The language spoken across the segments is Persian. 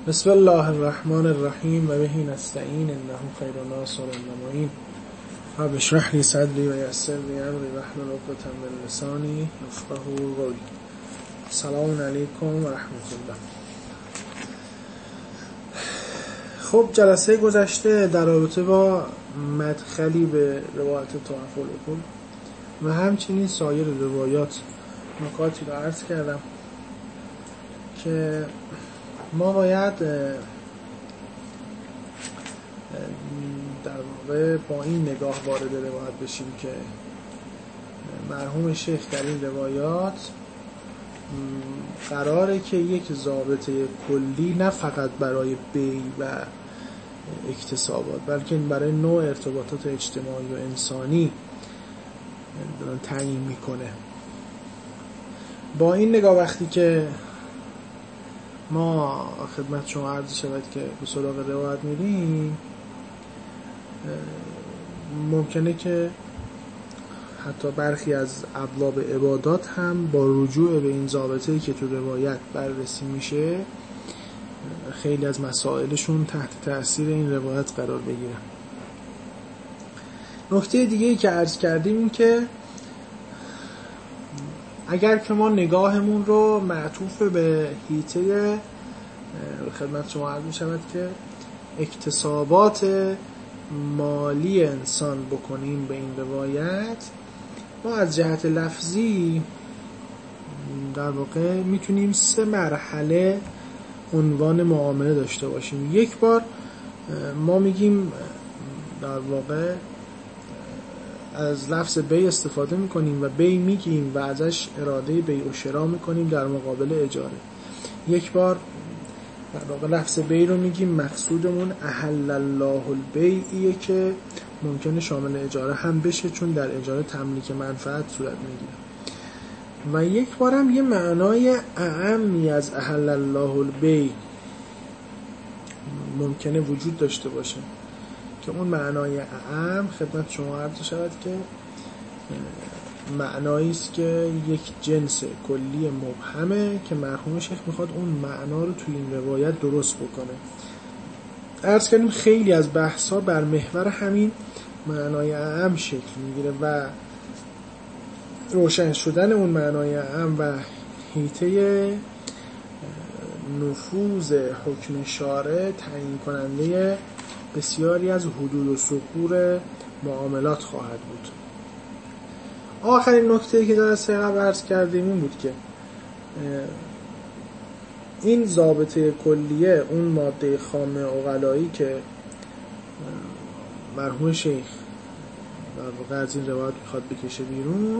بسم الله الرحمن الرحیم و بهی نستعین انه خیر الناصر المعین. رب اشرح لی صدری و یسر لی امری واحلل عقدة من لسانی یفقهوا قولی. سلام علیکم و رحمت الله. خب جلسه گذشته در رابطه با مدخلی به روایت تحفه العقول و همچنین سایر روایات نکاتی را عرض کردم که ما باید در واقع با این نگاه وارد روایت بشیم که مرحوم شیخ در این روایات قراره که یک ضابطه کلی نه فقط برای بیع و اکتسابات بلکه برای نوع ارتباطات اجتماعی و انسانی تعیین میکنه. با این نگاه وقتی که ما خدمت شما عرض شود که به سراغ روایت میریم، ممکنه که حتی برخی از ابواب عبادات هم با رجوع به این ضابطه‌ای که تو روایت بررسی میشه خیلی از مسائلشون تحت تأثیر این روایت قرار بگیرن. نکته دیگه‌ای که عرض کردیم این که اگر که ما نگاهمون رو معطوف به حیطه خدمت شما عرض می‌شود که اکتسابات مالی انسان بکنیم به این روایت، ما از جهت لفظی در واقع میتونیم 3 مرحله عنوان معامله داشته باشیم. یک بار ما میگیم در واقع از لفظ بیع استفاده میکنیم و بیع میگیم و ازش اراده بیع و شرا میکنیم در مقابل اجاره. یک بار در واقع لفظ بیع رو میگیم مقصودمون احل الله البیعیه که ممکنه شامل اجاره هم بشه چون در اجاره تملیک منفعت صورت میگیره. و یک بار هم یه معنای اعمی از احل الله البیع ممکنه وجود داشته باشه که اون معنای اعم خدمت شما عرض شود که معنایی است که یک جنس کلی مبهمه که مرحوم شیخ میخواد اون معنا رو توی این روایت درست بکنه. عرض کردیم خیلی از بحث‌ها بر محور همین معنای اعم شکل میگیره و روشن شدن اون معنای اعم و حیطه نفوذ حکم شارع تعیین کننده بسیاری از حدود و ثغور معاملات خواهد بود. آخرین نکته‌ای که در قبل عرض کردیم این بود که این ضابطه کلیه اون ماده خام عقلایی که مرحوم شیخ در واقع از این روایت میخواد بکشه بیرون،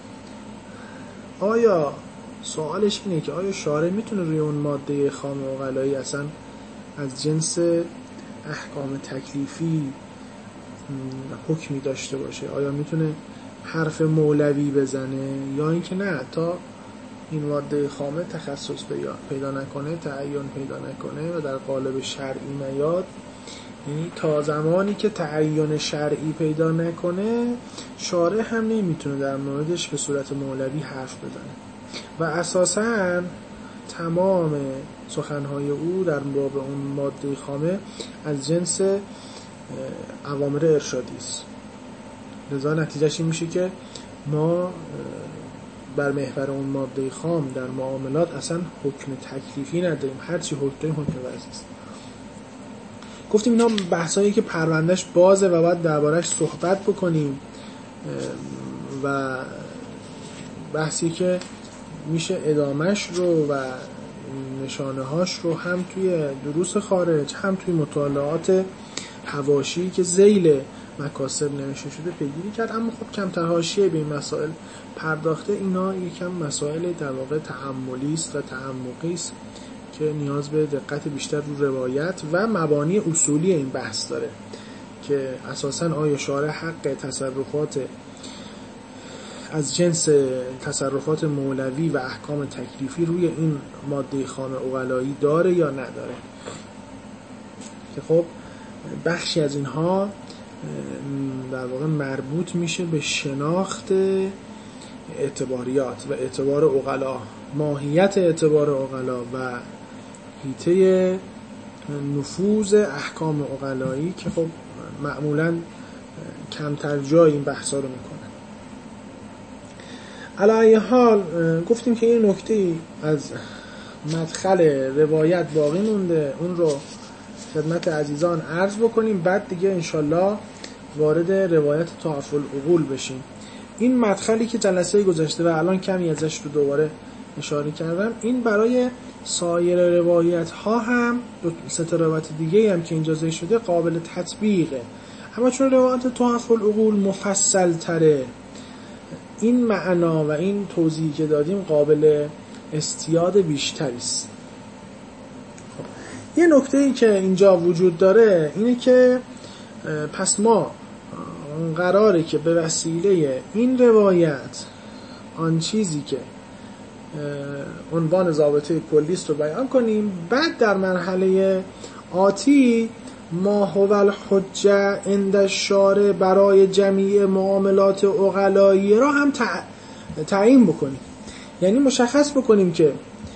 آیا سوالش اینه که آیا شارع میتونه روی اون ماده خام عقلایی اصلا از جنس احکام تکلیفی حکمی داشته باشه؟ آیا میتونه حرف مولوی بزنه یا اینکه نه تا این ماده خامه تخصص پیدا نکنه، تعین پیدا نکنه و در قالب شرعی نیاد؟ یعنی تا زمانی که تعین شرعی پیدا نکنه شارع هم نمیتونه در موردش به صورت مولوی حرف بزنه و اساساً تمام سخنهای او در باب اون ماده خامه از جنس اوامر ارشادی است. لذا نتیجهش این میشه که ما بر محور اون ماده خام در معاملات اصلا حکم تکلیفی نداریم، هرچی حکم داریم حکم وضعی است. گفتیم اینا بحثایی که پروندهش بازه و باید درباره‌اش صحبت بکنیم و بحثی که میشه ادامهش رو و نشانه هاش رو هم توی دروس خارج هم توی مطالعات حواشی که ذیل مکاسب نوشته شده پیگیری کرد. اما خب کمتر حاشیه به این مسائل پرداخته. اینا یکم مسائل در واقع تأملی است و تعمقی است که نیاز به دقت بیشتر رو روایت و مبانی اصولی این بحث داره که اساساً آیا شارع حق تصرفات از جنس تصرفات مولوی و احکام تکلیفی روی این ماده خام عقلایی داره یا نداره؟ که خب بخشی از اینها در واقع مربوط میشه به شناخت اعتباریات و اعتبار عقلا، ماهیت اعتبار عقلا و حیطه نفوذ احکام عقلایی که خب معمولاً کمتر جای این بحثا رو میکنه. علی ای حال گفتیم که این نکته از مدخل روایت باقی مونده، اون رو خدمت عزیزان عرض بکنیم، بعد دیگه انشالله وارد روایت تحف العقول بشیم. این مدخلی که جلسه گذشته و الان کمی ازش رو دوباره اشاره کردم، این برای سایر روایت ها هم، سه تا روایت دیگه هم که اینجا ذکر شده قابل تطبیقه، اما چون روایت تحف العقول مفصل تره، این معنا و این توضیحی که دادیم قابل استیاد بیشتری است. یه نکته‌ای که اینجا وجود داره اینه که پس ما قراره که به وسیله این روایت آن چیزی که عنوان ضابطه کلیست رو بیان کنیم، بعد در مرحله آتی ما هو الحجه عند الشارع برای جمیع معاملات عقلایی را هم تعیین بکنیم. یعنی مشخص بکنیم که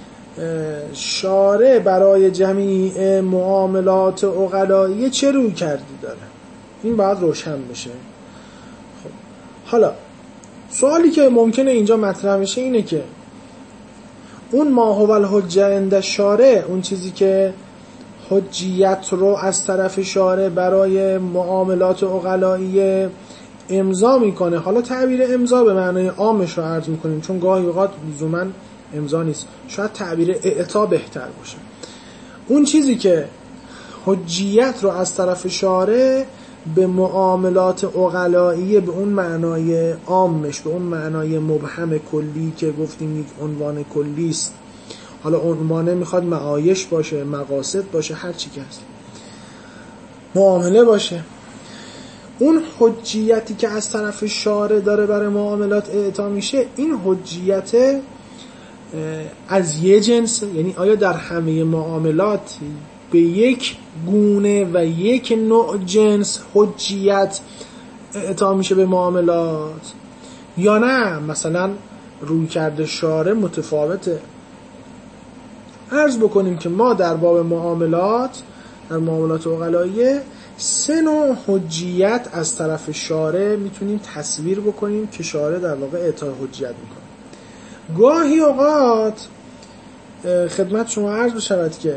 شارع برای جمیع معاملات عقلایی چه روی کردی داره، این باید روشن بشه. خب حالا سوالی که ممکنه اینجا مطرح بشه اینه که اون ما هو الحجه عند الشارع، اون چیزی که حجیت رو از طرف شارع برای معاملات عقلایی امضا میکنه، حالا تعبیر امضا به معنای عامش رو عرض میکنیم چون گاهی اوقات لزوما امضا نیست، شاید تعبیر اعطا بهتر باشه. اون چیزی که حجیت رو از طرف شارع به معاملات عقلایی به اون معنای عامش، به اون معنای مبهم کلی که گفتیم یک عنوان کلی است، حالا عنوانه میخواد معایش باشه، مقاصد باشه، هر چی که هست، معامله باشه، اون حجیتی که از طرف شارع داره برای معاملات اعطا میشه، این حجیت از یه جنس، یعنی آیا در همه معاملات به یک گونه و یک نوع جنس حجیت اعطا میشه به معاملات، یا نه مثلا روی کرده شارع متفاوته. عرض بکنیم که ما در باب معاملات، در معاملات عقلایی، سه نوع حجیت از طرف شارع میتونیم تصویر بکنیم که شارع در واقع اعطای حجیت میکنه. گاهی اوقات خدمت شما عرض بشود که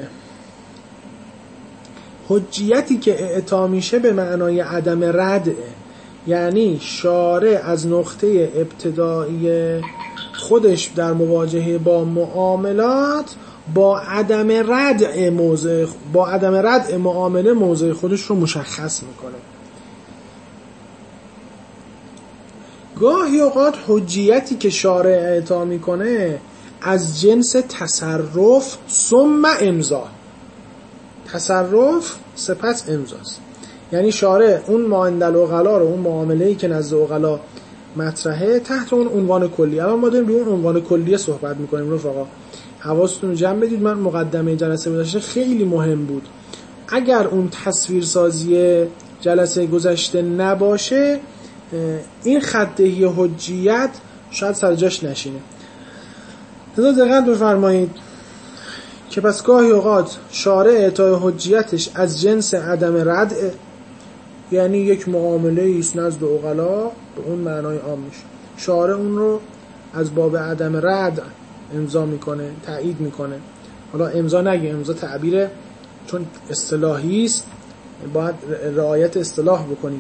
حجیتی که اعطا میشه به معنای عدم ردعه، یعنی شارع از نقطه ابتدایی خودش در مواجهه با معاملات با عدم ردع معامله موضع خودش رو مشخص میکنه. گاهی اوقات حجیتی که شارع اعطا میکنه از جنس تصرف ثم امضا، تصرف سپس امضاست. یعنی شارع اون مانند العقلا رو، اون معامله‌ای که نزد عقلا مطرحه، تحت اون عنوان کلی، اما ما داریم روی اون عنوان کلی صحبت میکنیم. رفقا حواستون رو جمع بدید، من مقدمه جلسه گذشته خیلی مهم بود، اگر اون تصویرسازی جلسه گذشته نباشه این خط‌دهی حجیت شاید سر جاش نشینه. دقت بفرمایید که پس گاهی اوقات شارع اعطای حجیتش از جنس عدم ردع، یعنی یک معامله ایست نزد عقلا به اون معنای عام میشه، شارع اون رو از باب عدم ردع امضا میکنه، تایید میکنه. حالا امضا نگه، امضا تعبیره چون اصطلاحی است، باید رعایت اصطلاح بکنیم.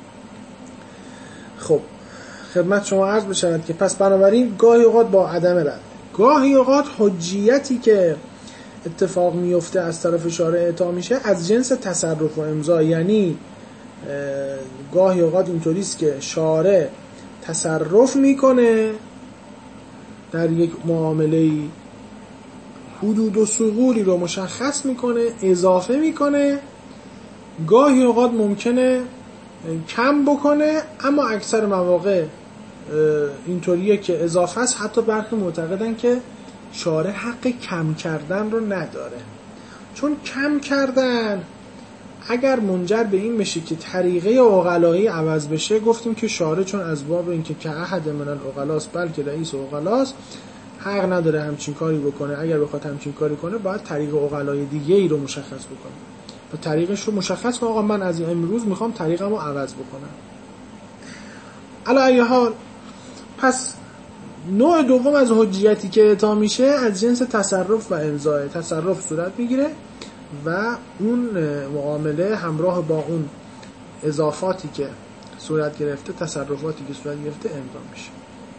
خب خدمت شما عرض بشود که پس بنابراین گاهی اوقات با عدم ردع، گاهی اوقات حجیتی که اتفاق میفته از طرف شارع اعطا میشه از جنس تصرف و امضا، یعنی گاهی اوقات اینطوری است که شارع تصرف میکنه در یک معامله، حدود و ثغوری رو مشخص میکنه، اضافه میکنه، گاهی اوقات ممکنه کم بکنه، اما اکثر مواقع اینطوریه که اضافه است. حتی برخی معتقدن که شارع حق کم کردن رو نداره، چون کم کردن اگر منجر به این بشه که طریقه عقلایی عوض بشه، گفتیم که شارع چون از باب اینکه که احد من العقلاست بلکه رئیس عقلاست، حق نداره همچین کاری بکنه. اگر بخواد همچین کاری کنه باید طریق عقلای دیگه ای رو مشخص بکنه و طریقش رو مشخص کنه. آقا من از امروز میخوام طریقم رو عوض بکنم. علی ای حال، پس نوع دوم از حجیتی که اعطا میشه از جنس تصرف و امضای. تصرف صورت میگیره و اون معامله همراه با اون اضافاتی که صورت گرفته، تصرفاتی که صورت گرفته امضا میشه.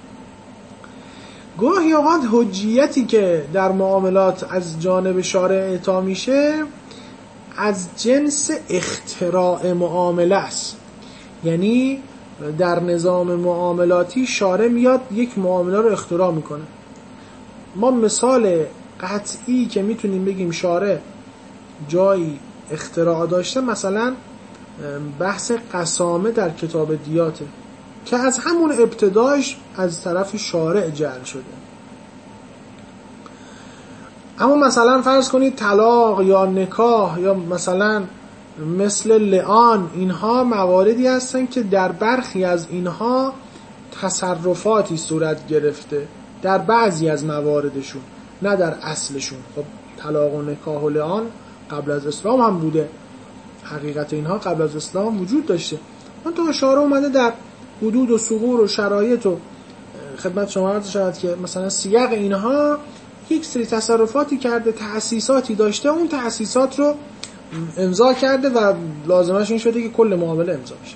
گاهی اوقات حجیتی که در معاملات از جانب شارع اعطا میشه از جنس اختراع معامله است. یعنی در نظام معاملاتی شارع میاد یک معامله رو اختراع میکنه. ما مثال قطعی که میتونیم بگیم شارع جایی اختراع داشته مثلا بحث قسامه در کتاب دیاته که از همون ابتداش از طرف شارع جعل شده. اما مثلا فرض کنید طلاق یا نکاح یا مثلا مثل لعان، اینها مواردی هستن که در برخی از اینها تصرفاتی صورت گرفته، در بعضی از مواردشون، نه در اصلشون. خب طلاق و نکاح و لعان قبل از اسلام هم بوده، حقیقت اینها قبل از اسلام وجود داشته. اون تا شارع اومده در حدود و ثغور و شرایط و خدمت شما عرض شود که مثلا سیاق اینها یک سری تصرفاتی کرده، تأسیساتی داشته، اون تأسیسات رو امضا کرده و لازمش این شده که کل معامله امضا بشه.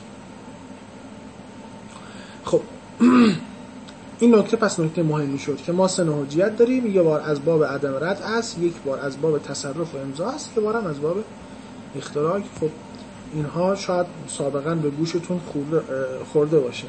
خب این نکته پس نکته مهمی شد که ما سه نوع حجیت داریم. یک بار از باب عدم رد است، یک بار از باب تصرف و امضا است، یک بار هم از باب اختراع. خب اینها شاید سابقا به گوشتون خورده باشه.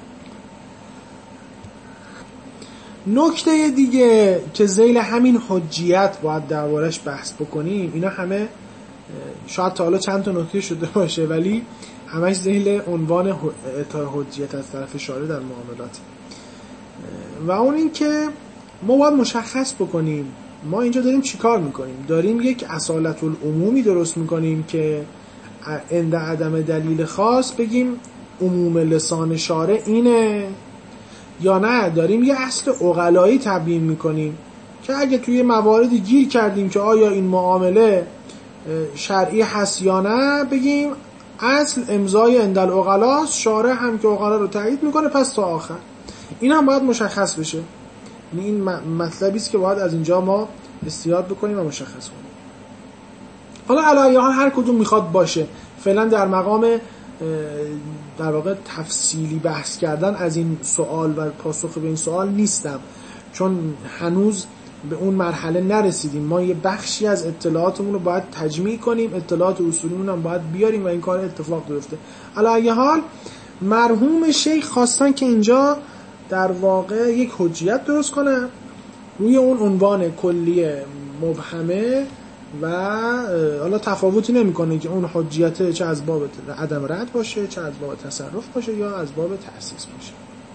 نکته دیگه که ذیل همین حجیت باید دربارش بحث بکنیم، اینا همه شاید تا حالا چند تا نکته شده باشه ولی همش ذیل عنوان اعطای حجیت از طرف شارع در معاملات، و اون این که ما باید مشخص بکنیم ما اینجا داریم چی کار میکنیم. داریم یک اصالت العمومی درست میکنیم که عند عدم دلیل خاص بگیم عموم لسان شارع اینه، یا نه داریم یه اصل عقلایی تبیین میکنیم که اگه توی مواردی گیر کردیم که آیا این معامله شرعی هست یا نه، بگیم اصل امضای عند العقلاست، شارع هم که عقلا رو تایید میکنه، پس تا آخر. این هم باید مشخص بشه. یعنی این مطلبی است که باید از اینجا ما استیاد بکنیم و مشخص کنیم. حالا علی حال هر کدوم میخواد باشه، فعلا در مقام در واقع تفصیلی بحث کردن از این سوال و پاسخ به این سوال نیستم، چون هنوز به اون مرحله نرسیدیم. ما یه بخشی از اطلاعاتمون رو باید تجمیع کنیم، اطلاعات اصولیمون هم باید بیاریم و این کار اتفاق بیفته. علی حال مرحوم شیخ خواستن که اینجا در واقع یک حجیت درست کنن روی اون عنوان کلی مبهمه و حالا تفاوتی نمیکنه که اون حجیت چه از باب عدم رد باشه، چه از باب تصرف باشه، یا از باب تأسیس باشه.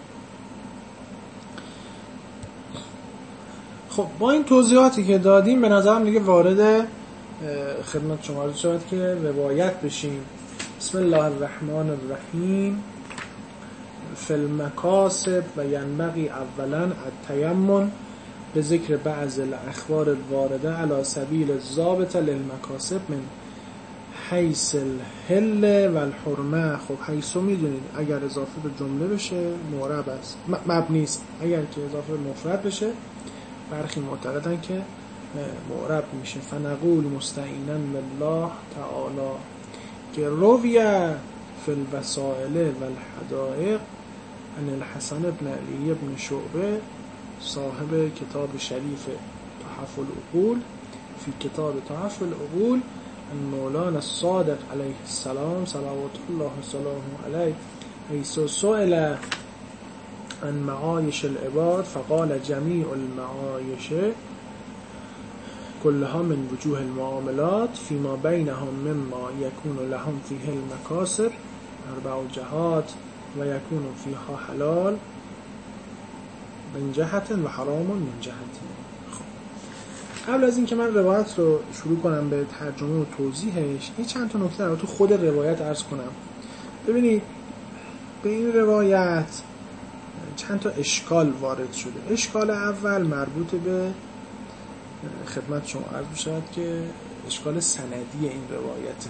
خب با این توضیحاتی که دادیم به نظرم دیگه وارد خدمت شما شد که روایت بشیم. بسم الله الرحمن الرحیم. فی المکاسب و ینبغی اولا التیمم به ذکر بعض الاخبار الوارده علی سبیل الضابط للمکاسب من حیث الحل و الحرمه. خب حیث میدونید اگر اضافه به جمله بشه معرب است، مبنی است. اگر که اضافه به مفرد بشه برخی معتقدن که معرب میشه. فنقول مستعینا بالله تعالی که رویه فی الوسائل و الحدائق ان الحسن بن علی بن شعبه صاحب کتاب شریف تحف العقول فی کتاب تحف العقول مولانا الصادق علیه السلام صلوات الله وسلامه علیه حیث سئل عن معایش العباد فقال جمیع المعایش كلها من وجوه المعاملات فيما بينهم مما يكون لهم فيه المكاسب 4 جهات و يكون فيها حلال من جهت و حرام من جهت. خب قبل از این که من روایت رو شروع کنم به ترجمه و توضیحش، یه چند تا نکته رو تو خود روایت عرض کنم. ببینید به این روایت چند تا اشکال وارد شده. اشکال اول مربوط به خدمت شما عرض بشود که اشکال سندی این روایته.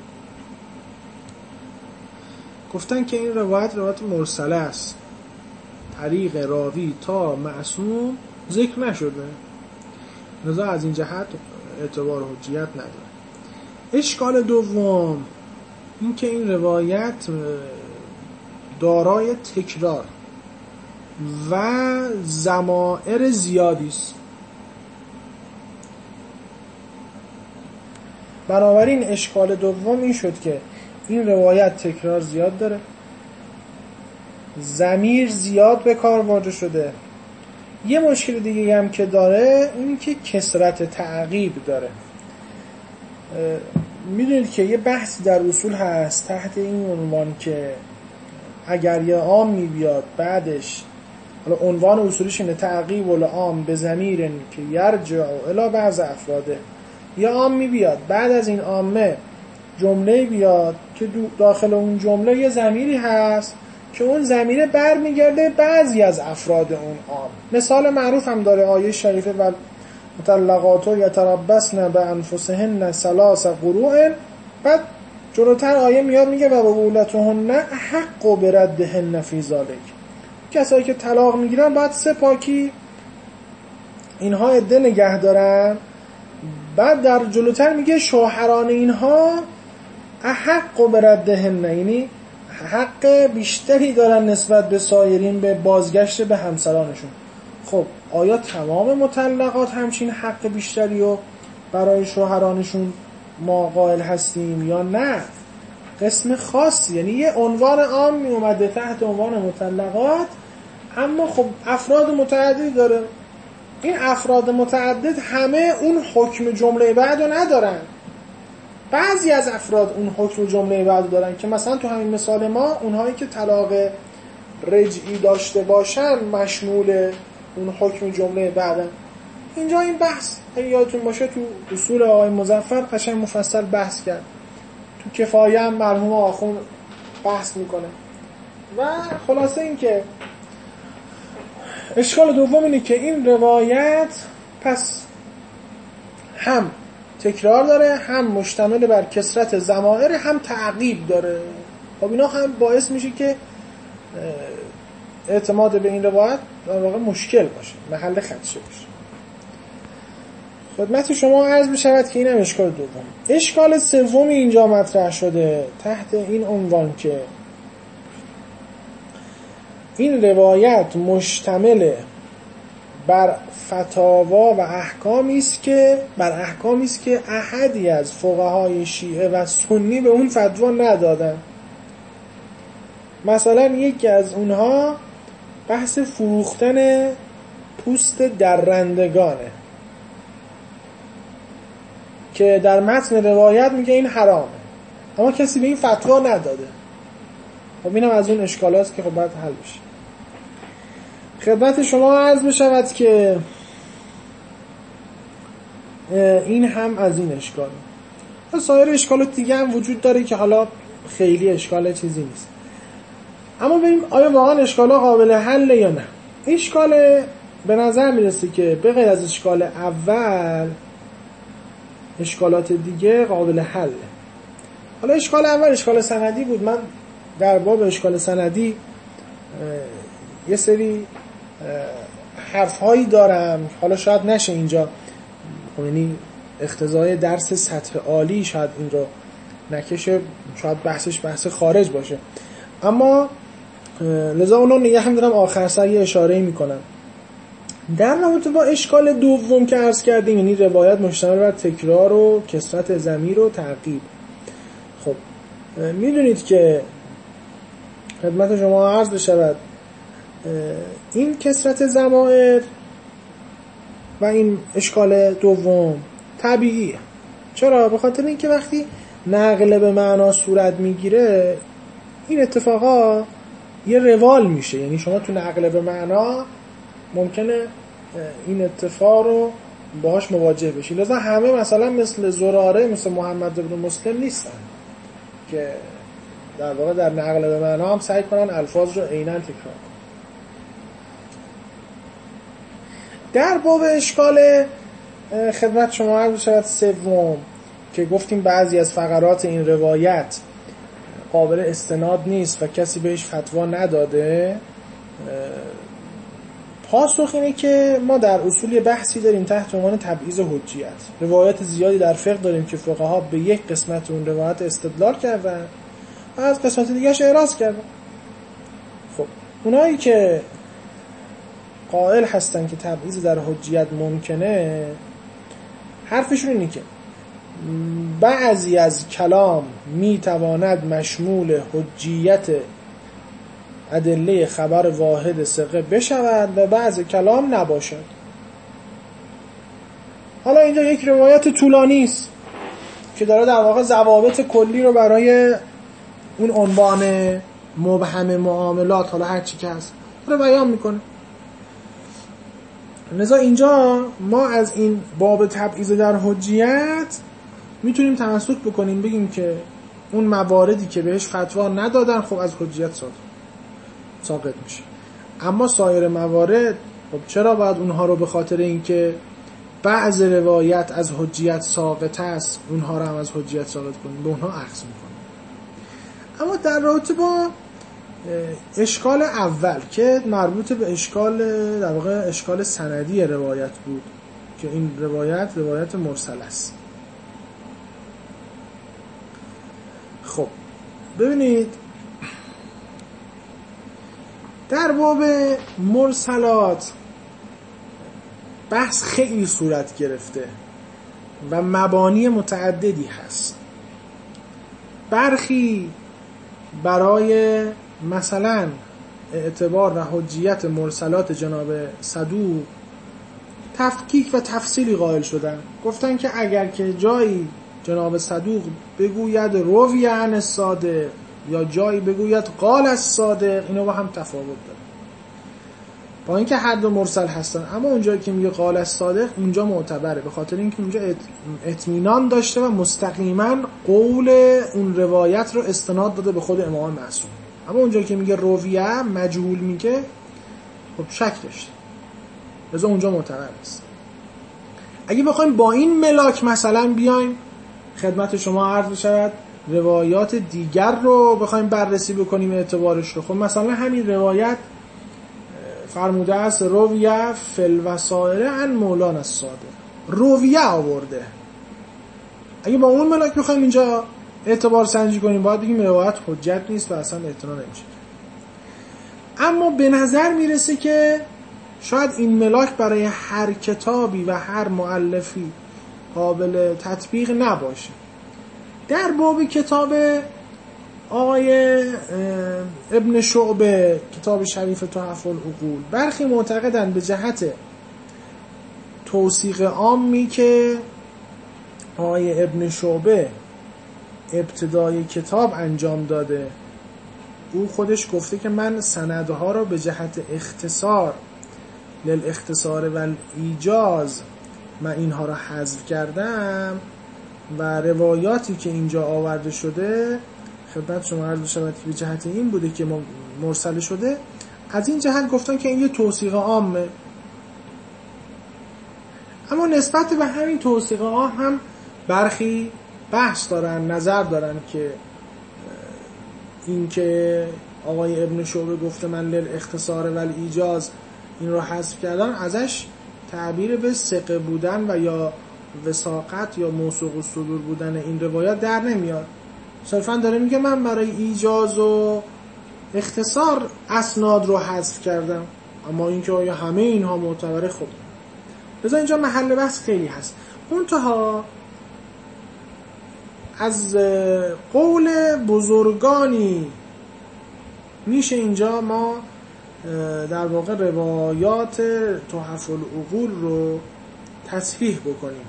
گفتن که این روایت مرسله است، طریق راوی تا معصوم ذکر نشده، لذا از این جهت اعتبار و حجیت نداره. اشکال دوم این که این روایت دارای تکرار و ضمائر زیادی است. بنابراین اشکال دوم این شد که این روایت تکرار زیاد داره، ضمیر زیاد به کار برده شده. یه مشکل دیگه هم که داره اینی که کثرت تعقیب داره. میدونید که یه بحثی در اصول هست تحت این عنوان که اگر یه عامی بیاد بعدش، حالا عنوان اصولیش اینه تعقیب العام به ضمیر که یرجع الی بعض افراده، یه عامی بیاد بعد از این عامه جمله بیاد که داخل اون جمله یه ضمیری هست که اون ضمیر برمیگرده بعضی از افراد اون عام. مثال معروف هم داره آیه شریفه و مطلقات یتربصن بانفسهن ثلاث قروء. بعد جلوتر آیه میاد میگه و بولتهن احق بردهن فی ذلک. کسایی که طلاق میگیرن باید 3 پاکی اینها عده نگه دارن. بعد در جلوتر میگه شوهران اینها احق بردهن، یعنی حق بیشتری دارن نسبت به سایرین به بازگشت به همسرانشون. خب آیا تمام مطلقات همچین حق بیشتری رو برای شوهرانشون ما قائل هستیم یا نه؟ قسم خاصی، یعنی یه عنوان عام می اومده تحت عنوان مطلقات، اما خب افراد متعددی داره. این افراد متعدد همه اون حکم جمله بعد رو ندارن. بعضی از افراد اون حکم جمله بعد دارن که مثلا تو همین مثال ما اونهایی که طلاق رجعی داشته باشن مشمول اون حکم جمله بعدن. اینجا این بحث اگه یادتون باشه تو اصول آقای مظفر قشنگ مفصل بحث کرد. تو کفایه هم مرحوم آخوند بحث میکنه. و خلاصه این که اشکال دوم اینه که این روایت پس هم تکرار داره، هم مشتمل بر کثرت ضمائر، هم تعقیب داره. خب اینا هم باعث میشه که اعتماد به این روایت در واقع مشکل باشه، محل خدشه باشه. خدمت شما عرض می‌شود که اینم اشکال دوم. اشکال سومی اینجا مطرح شده تحت این عنوان که این روایت مشتمل بر فتاوا و احکامی است که احدی از فقهای شیعه و سنی به اون فتوا ندادن. مثلا یکی از اونها بحث فروختن پوست درندگانه که در متن روایت میگه این حرامه، اما کسی به این فتوا نداده. خب اینم از اون اشکالات که خب باید حل بشه. خدمت شما عرض بشود که این هم از این اشکال. سایر اشکالات دیگه هم وجود داره که حالا خیلی اشکال چیزی نیست. اما ببینیم آیا واقعا اشکالات قابل حل یا نه. اشکال به نظر میرسه که به غیر از اشکال اول اشکالات دیگه قابل حل. حالا اشکال اول اشکال سندی بود. من در باب اشکال سندی یه سری حرفهایی دارم، حالا شاید نشه اینجا، یعنی اقتضای درس سطح عالی شاید این رو نکشه، شاید بحث خارج باشه، اما لذا اونو نگه هم دارم آخر سر یه اشاره میکنم. در رابطه با اشکال دوم که عرض کردیم، یعنی روایت مشتمل بر تکرار و کثرت ضمیر و تعقیب. خب میدونید که خدمت شما عرض بشود این کثرت ضمائر و این اشکال دوم طبیعیه. چرا؟ به خاطر اینکه وقتی نقل به معنا صورت میگیره این اتفاقا یه روال میشه، یعنی شما تو نقل به معنا ممکنه این اتفاق رو باهاش مواجه بشی. لذا همه مثلا مثل زراره، مثل محمد بن مسلم نیستن که در واقع در نقل به معنا هم سعی کنن الفاظ رو عیناً تکرار کنن. در باب اشکال خدمت شما عرض شود سوم که گفتیم بعضی از فقرات این روایت قابل استناد نیست و کسی بهش فتوا نداده، پاسخ اینه که ما در اصول بحثی داریم تحت عنوان تبعیض حجیت. روایت زیادی در فقه داریم که فقها به یک قسمت اون روایت استدلال کردن و از قسمت دیگه‌اش اعراض کردن. خب اونایی که قائل هستن که تبعیض در حجیت ممکنه، حرفشون اینه که بعضی از کلام میتواند مشمول حجیت ادله خبر واحد ثقه بشود و بعضی کلام نباشد. حالا اینجا یک روایت طولانی است که داره در واقع ضوابط کلی رو برای اون عنوان مبهم معاملات، حالا هر چی که هست، رو بیان میکنه. لذا اینجا ما از این باب تبعیض در حجیت میتونیم تمسک بکنیم، بگیم که اون مواردی که بهش فتوا ندادن خب از حجیت ساقط میشه. اما سایر موارد خب چرا باید اونها رو به خاطر اینکه بعض روایت از حجیت ساقط است اونها رو هم از حجیت ساقط کنیم، به اونها اخذ میکنیم. اما در رابطه با اشکال اول که مربوط به اشکال در واقع اشکال سندی روایت بود که این روایت مرسل است. خب ببینید در باب مرسلات بحث خیلی صورت گرفته و مبانی متعددی هست. برخی برای مثلا اعتبار و حجیت مرسلات جناب صدوق تفکیک و تفصیلی قائل شدن، گفتن که اگر که جایی جناب صدوق بگوید روی عن الصادق یا جایی بگوید قال الصادق، اینا با هم تفاوت داره، با اینکه هر دو مرسل هستن، اما اونجایی که میگه قال الصادق اونجا معتبره، به خاطر اینکه اونجا اطمینان داشته و مستقیما قول اون روایت رو استناد داده به خود امام معصوم. اما اونجایی که میگه رویه مجهول میگه خب شک داشته، لذا اونجا معتبر است. اگه بخوایم با این ملاک مثلا بیایم خدمت شما عرض شود روایات دیگر رو بخوایم بررسی بکنیم اعتبارش رو، خب مثلا همین روایت فرموده است رویه فی الوسائل عن مولانا الصادق، رویه آورده. اگه با اون ملاک بخوایم اینجا اعتبار سنجی کنیم باید بگیم روایت حجت نیست و اصلا اعتنا نمیشه. اما به نظر میرسه که شاید این ملاک برای هر کتابی و هر مؤلفی قابل تطبیق نباشه. در باب کتاب آقای ابن شعبه، کتاب شریف تحف العقول، برخی معتقدن به جهت توثیق عامی که آقای ابن شعبه ابتدای کتاب انجام داده، او خودش گفته که من سندها را به جهت اختصار للاختصار و الایجاز من اینها را حذف کردم و روایاتی که اینجا آورده شده خدمت شما عرض شود که به جهت این بوده که مرسل شده. از این جهت گفتن که این یه توثیق عامه. اما نسبت به همین توثیق عام هم برخی بحث دارن، نظر دارن که این که آقای ابن شعبه گفته من للاختصار و الایجاز این رو حذف کردن، ازش تعبیر به ثقه بودن و یا وثاقت یا موثوق الصدور بودن این روایات در نمیاد. صرفا داره میگه من برای ایجاز و اختصار اسناد رو حذف کردم، اما اینکه آیا همه اینها معتبره خب لذا اینجا محل بحث خیلی هست. منتها از قول بزرگانی میشه اینجا ما در واقع روایات تحف العقول رو تصحیح بکنیم.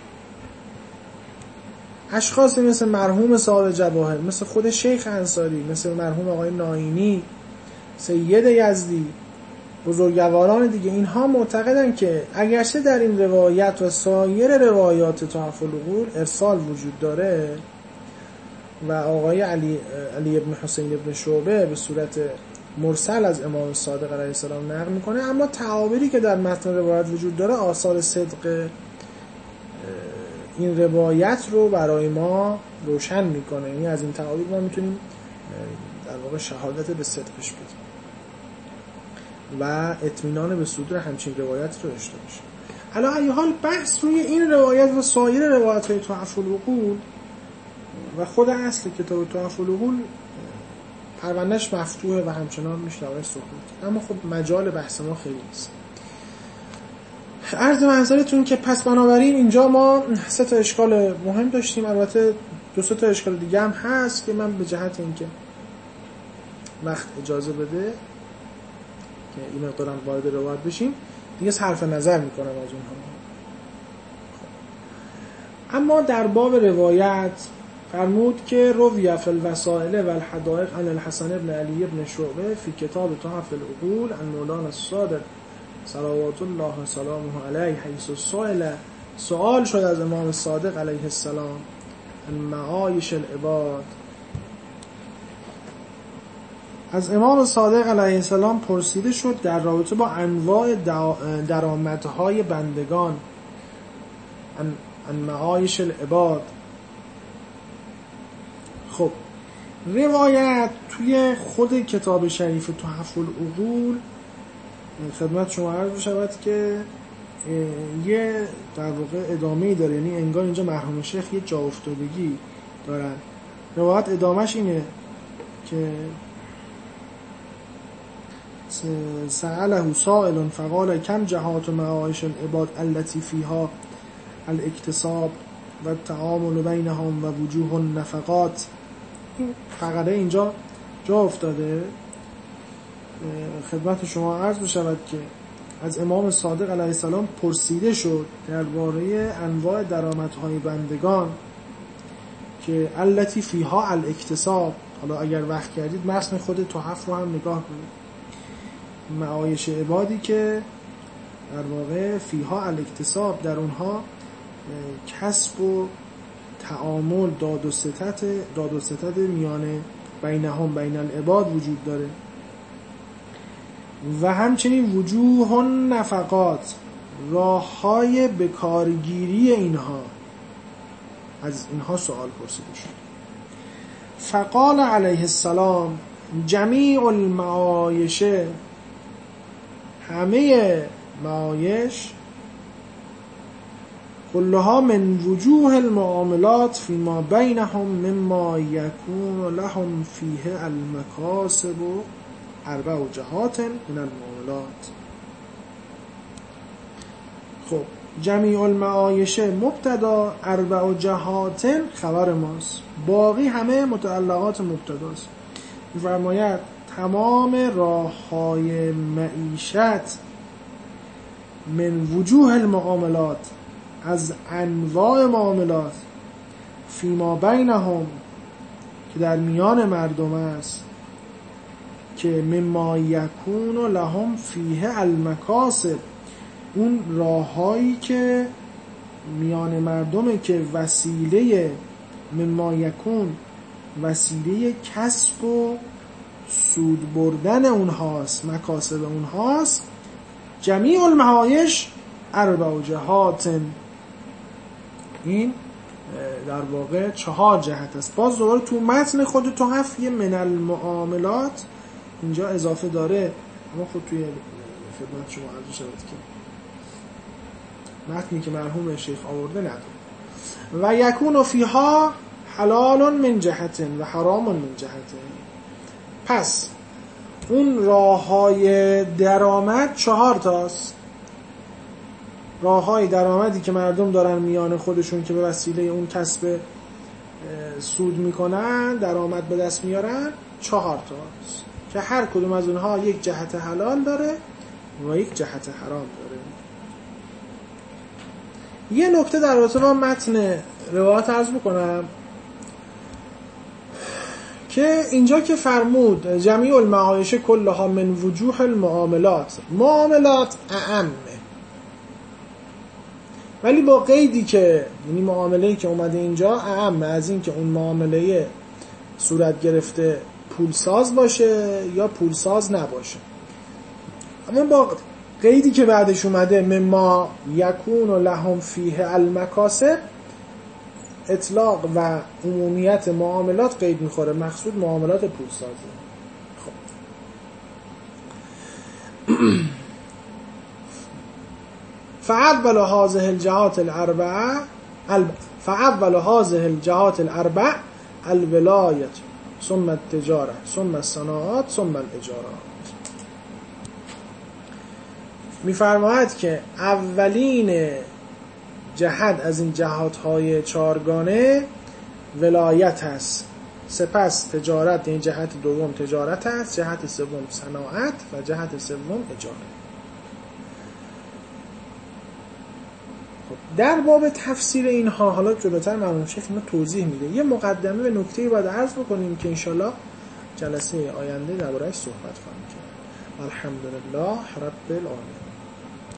اشخاصی مثل مرحوم صاحب جواهر، مثل خود شیخ انصاری، مثل مرحوم آقای ناینی، سید یزدی، بزرگواران دیگه، اینها معتقدن که اگرچه در این روایت و سایر روایات تحف العقول ارسال وجود داره و آقای علی ابن حسین ابن شعبه به صورت مرسل از امام صادق علیه السلام نقل میکنه، اما تعابیری که در متن روایت وجود داره آثار صدق این روایت رو برای ما روشن میکنه. یعنی از این تعابیر ما میتونیم در واقع شهادت به صدقش بدیم و اطمینان به صدور همچین روایت رو داشته باشیم. علی ای حال بحث روی این روایت و سایر روایت های تحف العقول و خود اصل کتاب تحف العقول پروندهش مفتوحه و همچنان میشه دربارش صحبت کرد، اما خب مجال بحث ما خیلی نیست. عرض منظرتون که پس بنابراین اینجا ما 3 اشکال مهم داشتیم، البته 2-3 اشکال دیگه هم هست که من به جهت اینکه وقت اجازه بده که این مقدارم وارد روایت بشیم دیگه صرف نظر میکنم از اونها. اما در باب روایت فرمود که روی فی الوسائل و الحدائق عن الحسن بن علی بن شعبه فی کتاب تحف العقول عن مولانا الصادق صلوات الله سلامه علیه حیث سؤال شد از امام صادق علیه السلام عن معایش العباد. از امام صادق علیه السلام پرسیده شد در رابطه با انواع درآمدهای بندگان، عن معایش العباد. خب روایت توی خود کتاب شریف تحف العقول خدمت شما عرض بشود که یه در واقع ادامه‌ای داره، یعنی انگار اینجا مرحوم شیخ یه جا افتادگی دارن. روایت ادامهش اینه که سأله سائل فقال کم جهات معایش العباد التي فيها الاکتساب و التعامل بینهم و وجوه النفقات. این فقره اینجا جا افتاده. خدمت شما عرض بشود که از امام صادق علیه السلام پرسیده شد درباره انواع درآمدهای بندگان که التی فیها الاکتساب. حالا اگر وقت کردید متن خود تحف رو هم نگاه کنید. معایش عبادی که در واقع فیها الاکتساب، در اونها کسب و تعامل، داد و ستد میان بینهم بین العباد وجود داره و همچنین وجوه النفقات، راه‌های بکارگیری اینها. از اینها سوال پرسیده شد. فقال علیه السلام جمیع المعایش، همه معایش، كلها من وجوه المعاملات فيما بينهم مما يكون لهم فيه المكاسب 4 جهات من المعاملات. خب جمیع المعایش مبتدا، 4 جهات خبر ماست، باقی همه متعلقات مبتداست. می‌فرماید تمام راه‌های معیشت من وجوه المعاملات، از انواع معاملات، فیما بینهم که در میان مردم است، که مما یکون لهم فیه المکاسب، اون راه‌هایی که میان مردمه که وسیله مما یکون، وسیله کسب و سود بردن اونهاست، مکاسب اونهاست. جمیع المعایش 4 جهات، این در واقع 4 جهت است. باز دوباره تو متن خود تحف یه من المعاملات اینجا اضافه داره، اما خود توی خدمت شما عرض شود که متنی که مرحوم شیخ آورده نداره. و یکون فیها حلال من جهت و حرام من جهت. پس اون راه‌های درآمد 4 تاست. راه‌های درآمدی که مردم دارن میان خودشون که به وسیله اون کسب سود میکنن، درآمد به دست میارن، 4 تاست که هر کدوم از اونها یک جهت حلال داره و یک جهت حرام داره. یه نکته در رابطه با متن روایت عرض بکنم که اینجا که فرمود جمیع المعایش کلها من وجوه المعاملات، معاملات اعمه، ولی با قیدی که یعنی معامله‌ای که اومده اینجا اعمه از این که اون معامله صورت گرفته پولساز باشه یا پولساز نباشه. اما با قیدی که بعدش اومده مما یکون لهم فیه المکاسب، اطلاق و عمومیت معاملات قید میخوره، مقصود معاملات پولسازه. خب فاول هذه الجهات الاربع الولایت ثم التجاره ثم الصناعات ثم الاجارات. میفرماید که اولین جهت از این جهات‌های چارگانه ولایت است، سپس تجارت، یعنی جهت دوم تجارت است، جهت سوم صناعت و جهت سوم اجاره. خب در باب تفسیر اینها حالا جلوتر مرحوم شیخ اینو توضیح میده. یه مقدمه به نکته‌ای باید عرض بکنیم که انشالله جلسه آینده درباره‌اش صحبت خواهیم کرد. الحمدلله رب العالمین.